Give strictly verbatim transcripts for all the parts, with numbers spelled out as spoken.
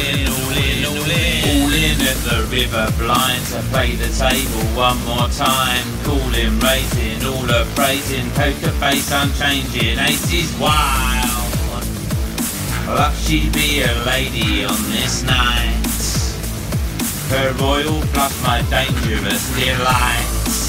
in, all in, all in. All in at the river blind to play the table one more time. Calling, raising, all the praising, poker face unchanging, aces wild. Luck she be a lady on this night. Her royal plus my dangerous delight.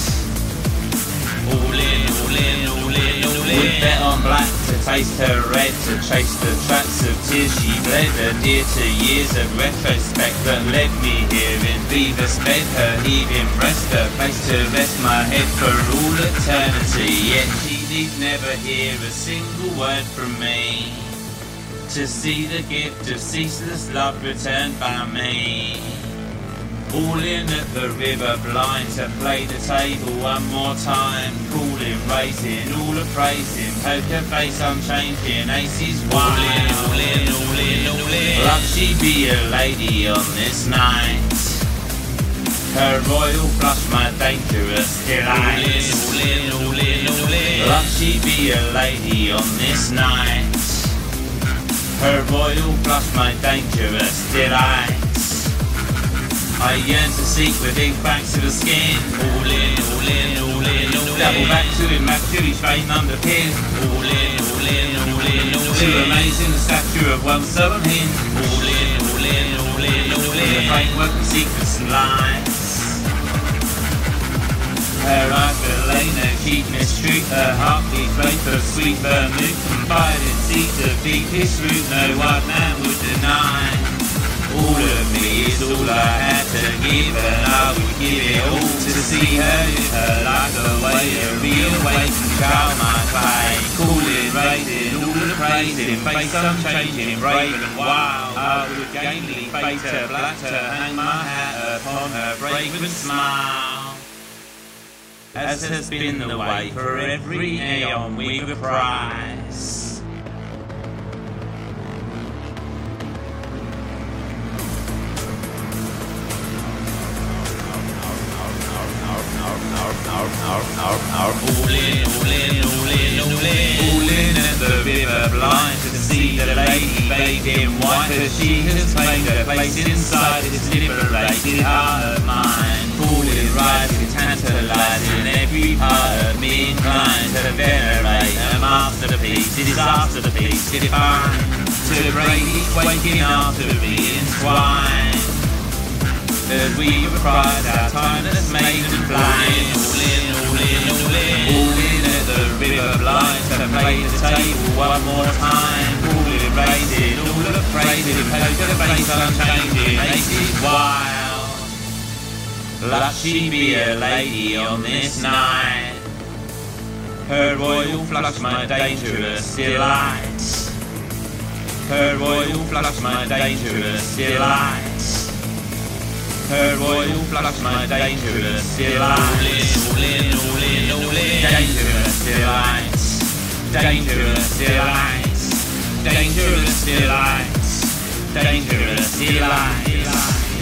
All in, all in, all in, all in. We bet on black to taste her red, to chase the tracks of tears she bled, adhere to years of retrospect that led me here in Viva sped. Her heaving breast, her place to rest my head for all eternity. Yet she need never hear a single word from me, to see the gift of ceaseless love returned by me. All in at the river blind to play the table one more time. Calling, raising, all a praising, poker face unchanging, aces wild. All in, all in, all in, all in. Luck she be a lady on this night. Her royal flush my dangerous delight. All in, all in, all in, all in. Luck she be a lady on this night. Her royal flush my dangerous delight. I yearn to seek with ink back to the skin. All in, all in, all in, all in. Double back to him, back to his vein under pin. All in, all in, all in, all in. Too amazing the stature of one so unhinged. All in, all in, all in, all in. The framework of secrets and lies. Her eyes belay no cheap mystery. Her heartbeat rate of sweet vermouth. Confided seeds of deepest root no white man would deny. All of me is all I had to give, and I would give it all to see her live her life away, a real waking child might play. Calling, raising, all the praising, face unchanging, brave and wild. I would gainly fate her black to hang my hat upon her fragrant smile. As has been the way for every aeon we reprise. All in, all in, all in, all in. All in at the river blind to see the lady bathed in white, as she has claimed her place inside this liberated heart of mine. Falling, rising, tantalizing, every part of me inclined to venerate a masterpiece, disaster the piece, divine. To break each waking artery entwined, as we reprise our timeless maiden flying. All in, all in, all in. All in at the river blind to play the table one more time. Calling, raising, all the praising, poker face unchanging, aces wild. Luck she be a lady on this night. Her royal flush my dangerous delight. Her royal flush my dangerous delight. Her royal flush my dangerous delight. All in, all in, all in. Dangerous delight. Dangerous delight. Dangerous delight. Dangerous delight.